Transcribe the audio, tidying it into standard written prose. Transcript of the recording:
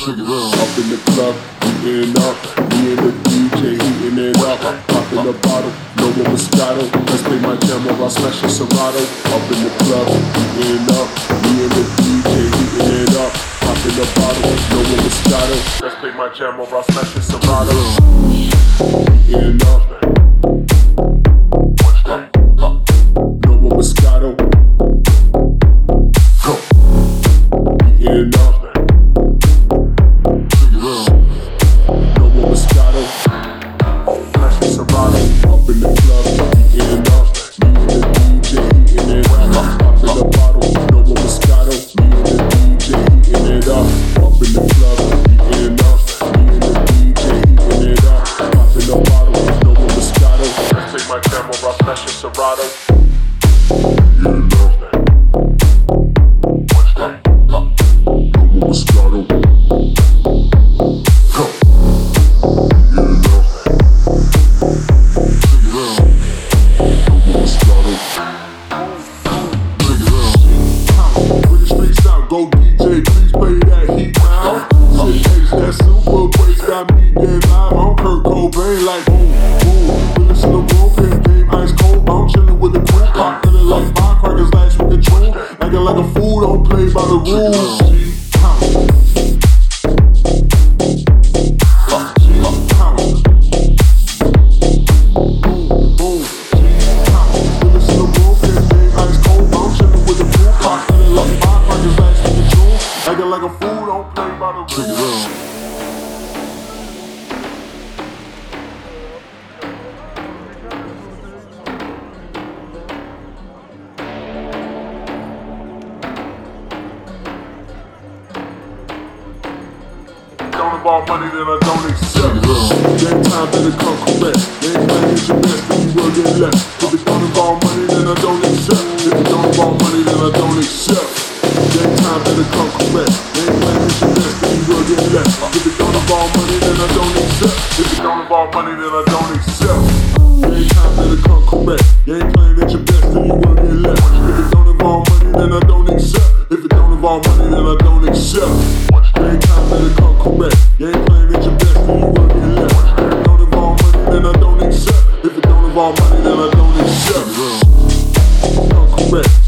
Up in the club, heating up. Me and the DJ heating it up. Popping the bottle, no more Moscato. Let's play my jam or I'll smash a Serato. Up in the club, heating up. Me and the DJ heating it up. Popping the bottle, no more Moscato. Let's play my jam or I'll smash a Serato. Heating up. No more Moscato. Heating up. No more Moscato. Smash a Serato. Up in the club, heating up. Me and the DJ heating it up. Popping the bottle, no more Moscato. Me and the DJ heating it up. Up in the club, heating up. Me and the DJ heating it up. Popping the bottle, no more Moscato. Let's take my camera, I'll smash a Serato. Heating up. No more Moscato. Go DJ, please play that heat now. Shit takes that super bass, got me dead live. I'm Kurt Cobain, like boom, boom. We listen to broken game, ice cold. I'm chillin' with the crew, pop feelin' like firecrackers, last with control. Acting like a fool, don't play by the rules. Acting like a fool, don't play by the rules. Don't involve money, then I don't accept. That time better come correct. They ain't playing at your best, then you will get left. If it don't involve money, then I don't accept. If it don't involve money, then I don't accept. That time better come correct. They ain't playing at your best, then you will get left. If it don't involve money, then I don't accept. If it don't involve money, then I don't accept. That time better come correct. You ain't playing at your best, then you will get left. If it don't involve money, then I don't accept. If it don't involve money, then I don't accept. That time better come correct. You ain't playing at your best, then you will get left. If it don't involve money, then I don't accept. If it don't involve money, then I don't accept. Come correct.